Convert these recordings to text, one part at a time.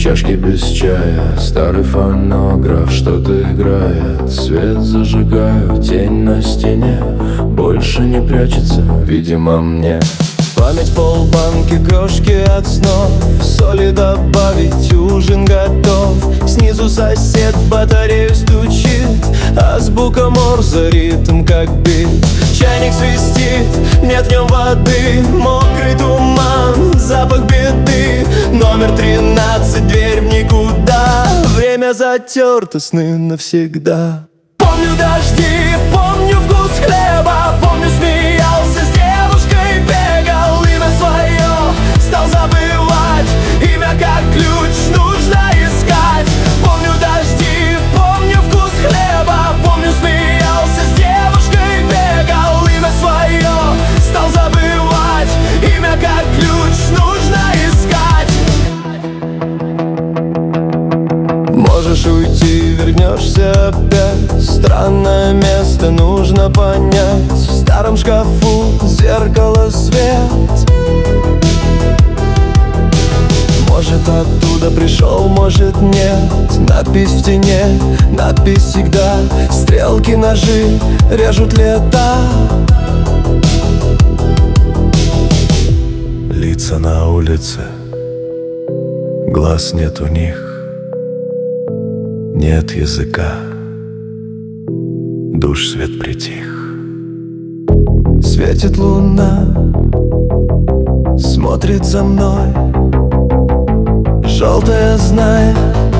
чашки без чая, старый фонограф что-то играет. Свет зажигаю, тень на стене больше не прячется, видимо, мне. Память полбанки, крошки от снов, соли добавить, ужин готов. Снизу сосед в батарею стучит, азбука Морзе, ритм как бит. Чайник свистит, нет в нем воды, мокрый туман, запах беды. Номер 13, дверь в никуда, время затерто, сны навсегда. Помню дожди, помню вкус хлеба, помню смеялся с девушкой, бегал, имя свое стал забывать, имя как ключ нужно искать. Помню дожди, помню вкус хлеба, помню смеялся с девушкой, бегал, имя свое стал забывать, имя как ключ нужно искать. Можешь уйти, вернешься опять, странное место нужно понять. В старом шкафу зеркало свет, может оттуда пришел, может нет. Надпись в тени, надпись всегда. Стрелки, ножи режут лета. Лица на улице, глаз нет у них, нет языка, душ свет притих. Светит луна, смотрит за мной, желтая знает,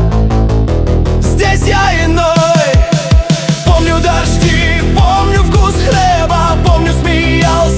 здесь я иной. Помню дожди, помню вкус хлеба, помню смеялся